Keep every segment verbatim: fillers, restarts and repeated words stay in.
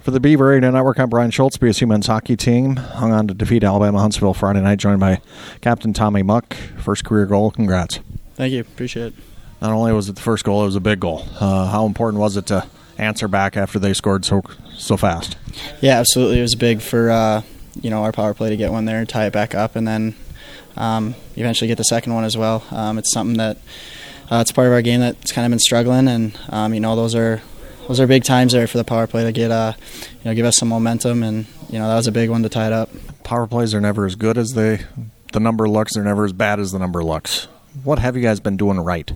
For the Beaver Radio Network, I'm Brian Schultz. B S U men's hockey team hung on to defeat Alabama Huntsville Friday night, joined by Captain Tommy Muck. First career goal. Congrats. Thank you. Appreciate it. Not only was it the first goal, it was a big goal. Uh, how important was it to answer back after they scored so so fast? Yeah, absolutely. It was big for uh, you know our power play to get one there, tie it back up, and then um, eventually get the second one as well. Um, it's something that uh, it's part of our game that's kind of been struggling, and um, you know those are. Those are big times there for the power play to get, uh, you know, give us some momentum, and you know that was a big one to tie it up. Power plays are never as good as they, the number looks. They're never as bad as the number looks. What have you guys been doing right?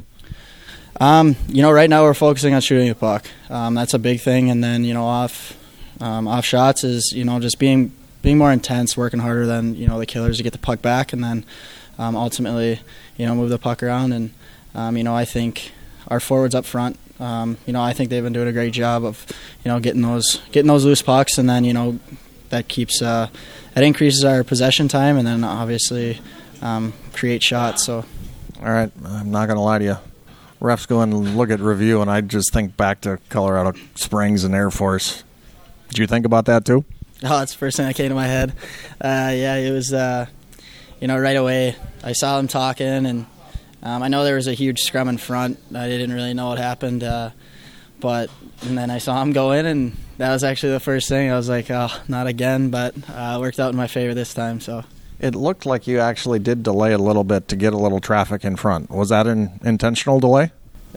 Um, you know, right now we're focusing on shooting the puck. Um, that's a big thing, and then you know off, um, off shots is you know just being being more intense, working harder than you know the killers to get the puck back, and then um, ultimately you know move the puck around. And um, you know I think our forwards up front. Um, you know, I think they've been doing a great job of, you know, getting those getting those loose pucks, and then you know that keeps uh, that increases our possession time, and then obviously um, create shots. So, all right, I'm not going to lie to you. Refs go and look at review, and I just think back to Colorado Springs and Air Force. Did you think about that too? Oh, that's the first thing that came to my head. Uh, yeah, it was. Uh, you know, right away I saw them talking and. Um, I know there was a huge scrum in front. I didn't really know what happened, uh, but and then I saw him go in, and that was actually the first thing. I was like, oh, not again, but uh, it worked out in my favor this time. So it looked like you actually did delay a little bit to get a little traffic in front. Was that an intentional delay?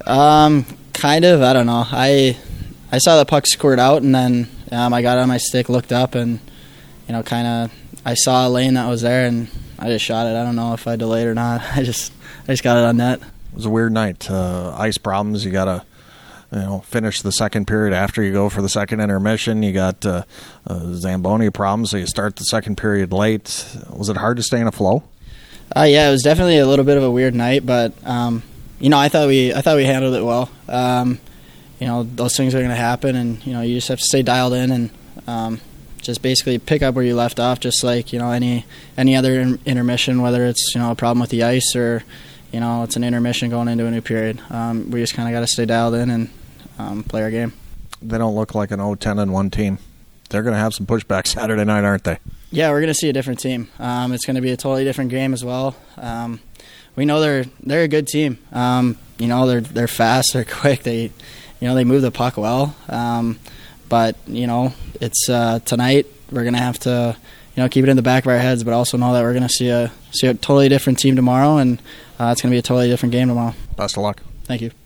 Um, kind of. I don't know. I I saw the puck squirt out, and then um, I got on my stick, looked up, and you know, kind of I saw a lane that was there, and I just shot it. I don't know if I delayed or not. I just I just got it on net. It was a weird night. Uh, ice problems. You got to, you know, finish the second period after you go for the second intermission. You got uh, uh, Zamboni problems, so you start the second period late. Was it hard to stay in a flow? Uh, yeah, it was definitely a little bit of a weird night, but um, you know, I thought we I thought we handled it well. Um, you know, those things are going to happen, and you know, you just have to stay dialed in and. Um, Just basically pick up where you left off, just like you know any any other in- intermission, whether it's you know a problem with the ice or you know it's an intermission going into a new period. Um, we just kind of got to stay dialed in and um, play our game. They don't look like an oh ten and one team. They're going to have some pushback Saturday night, aren't they? Yeah, we're going to see a different team. Um, it's going to be a totally different game as well. Um, we know they're they're a good team. Um, you know they're they're fast, they're quick. They you know they move the puck well. Um, But, you know, it's uh, tonight we're going to have to, you know, keep it in the back of our heads, but also know that we're going to see a see a totally different team tomorrow, and uh, it's going to be a totally different game tomorrow. Best of luck. Thank you.